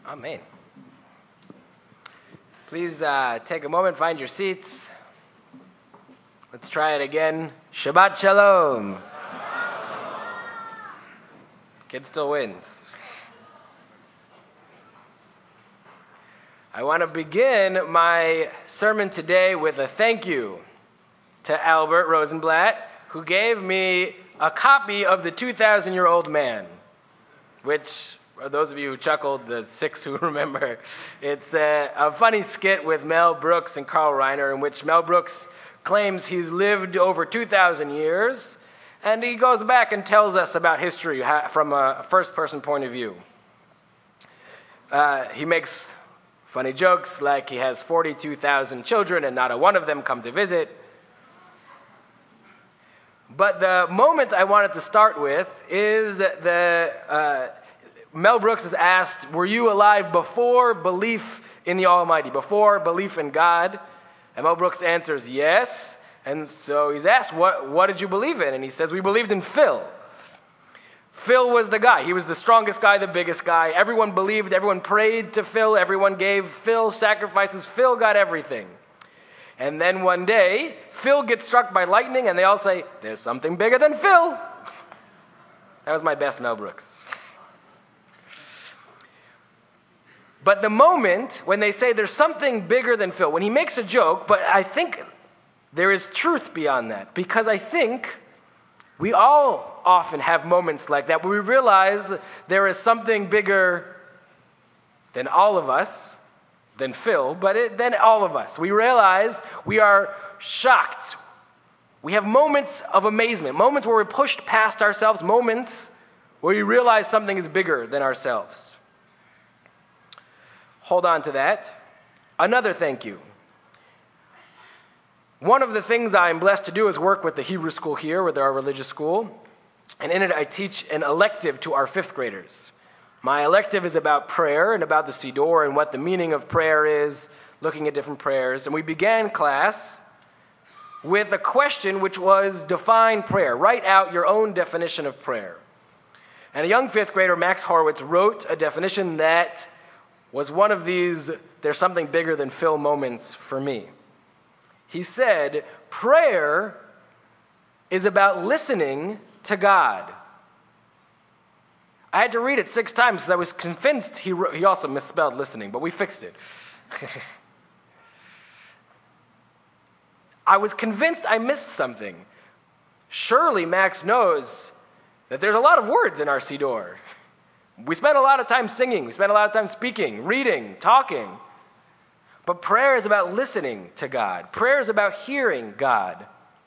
Amen. Please take a moment, find your seats. Let's try it again. Shabbat Shalom. Kid still wins. I want to begin my sermon today with a thank you to Albert Rosenblatt, who gave me a copy of The 2,000-Year-Old Man, which, for those of you who chuckled, the 6 who remember, it's a funny skit with Mel Brooks and Carl Reiner in which Mel Brooks claims he's lived over 2,000 years, and he goes back and tells us about history from a first-person point of view. He makes funny jokes like he has 42,000 children and not a one of them come to visit. But the moment I wanted to start with is Mel Brooks is asked, were you alive before belief in the Almighty, before belief in God? And Mel Brooks answers, yes. And so he's asked, what did you believe in? And he says, we believed in Phil. Phil was the guy. He was the strongest guy, the biggest guy. Everyone believed, everyone prayed to Phil, everyone gave Phil sacrifices. Phil got everything. And then one day, Phil gets struck by lightning, and they all say, there's something bigger than Phil. That was my best Mel Brooks. But the moment when they say there's something bigger than Phil, when he makes a joke, but I think there is truth beyond that, because I think we all often have moments like that where we realize there is something bigger than all of us, than Phil, but than all of us. We realize we are shocked. We have moments of amazement, moments where we're pushed past ourselves, moments where we realize something is bigger than ourselves. Hold on to that. Another thank you. One of the things I'm blessed to do is work with the Hebrew school here, with our religious school, and in it I teach an elective to our 5th graders. My elective is about prayer and about the Siddur and what the meaning of prayer is, looking at different prayers. And we began class with a question which was define prayer. Write out your own definition of prayer. And a young 5th grader, Max Horowitz, wrote a definition that was one of these there's something bigger than Phil moments for me. He said, prayer is about listening to God. I had to read it 6 times because I was convinced he also misspelled listening, but we fixed it. I was convinced I missed something. Surely Max knows that there's a lot of words in our Siddur. We spend a lot of time singing. We spend a lot of time speaking, reading, talking. But prayer is about listening to God. Prayer is about hearing God.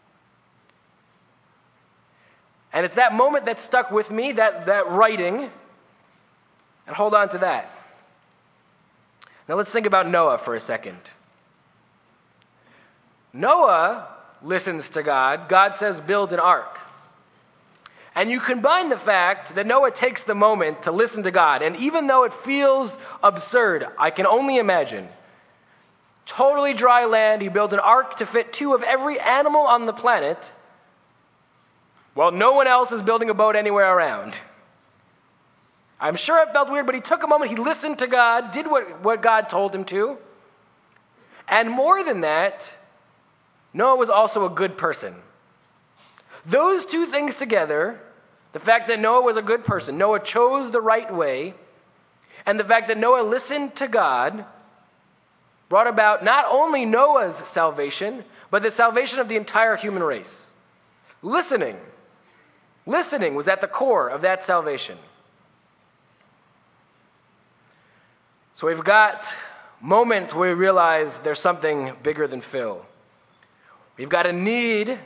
And it's that moment that stuck with me, that writing. And hold on to that. Now let's think about Noah for a second. Noah listens to God. God says, build an ark. And you combine the fact that Noah takes the moment to listen to God. And even though it feels absurd, I can only imagine. Totally dry land, he builds an ark to fit 2 of every animal on the planet, while no one else is building a boat anywhere around. I'm sure it felt weird, but he took a moment, he listened to God, did what God told him to. And more than that, Noah was also a good person. Those 2 things together, the fact that Noah was a good person, Noah chose the right way, and the fact that Noah listened to God, brought about not only Noah's salvation, but the salvation of the entire human race. Listening was at the core of that salvation. So we've got moments where we realize there's something bigger than Phil. We've got a need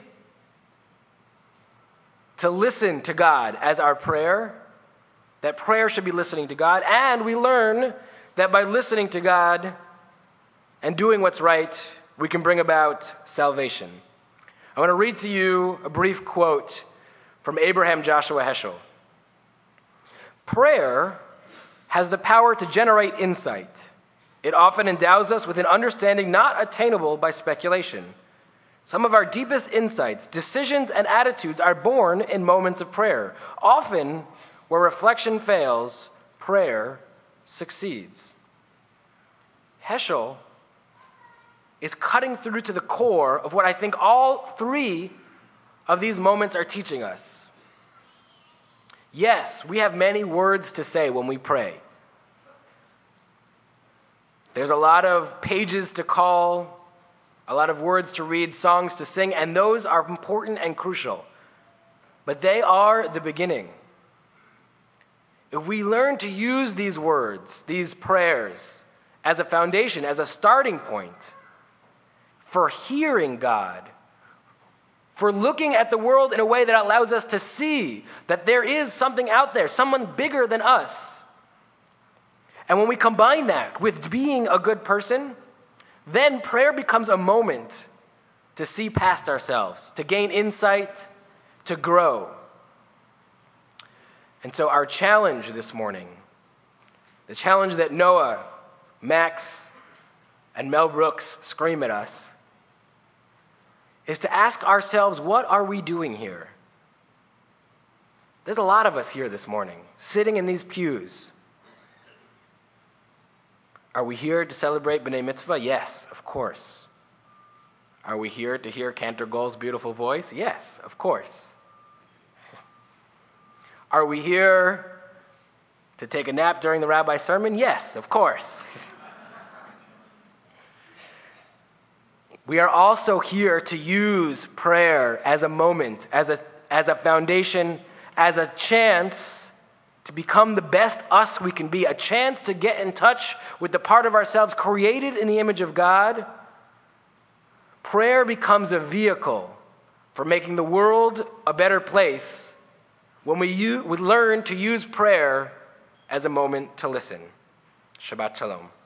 to listen to God as our prayer, that prayer should be listening to God, and we learn that by listening to God and doing what's right, we can bring about salvation. I want to read to you a brief quote from Abraham Joshua Heschel. Prayer has the power to generate insight. It often endows us with an understanding not attainable by speculation. Some of our deepest insights, decisions, and attitudes are born in moments of prayer. Often, where reflection fails, prayer succeeds. Heschel is cutting through to the core of what I think all three of these moments are teaching us. Yes, we have many words to say when we pray. There's a lot of pages to call, a lot of words to read, songs to sing, and those are important and crucial. But they are the beginning. If we learn to use these words, these prayers, as a foundation, as a starting point for hearing God, for looking at the world in a way that allows us to see that there is something out there, someone bigger than us. And when we combine that with being a good person, then prayer becomes a moment to see past ourselves, to gain insight, to grow. And so our challenge this morning, the challenge that Noah, Max, and Mel Brooks scream at us, is to ask ourselves, what are we doing here? There's a lot of us here this morning, sitting in these pews. Are we here to celebrate B'nai Mitzvah? Yes, of course. Are we here to hear Cantor Gold's beautiful voice? Yes, of course. Are we here to take a nap during the rabbi's sermon? Yes, of course. We are also here to use prayer as a moment, as a foundation, as a chance to become the best us we can be, a chance to get in touch with the part of ourselves created in the image of God. Prayer becomes a vehicle for making the world a better place when we learn to use prayer as a moment to listen. Shabbat Shalom.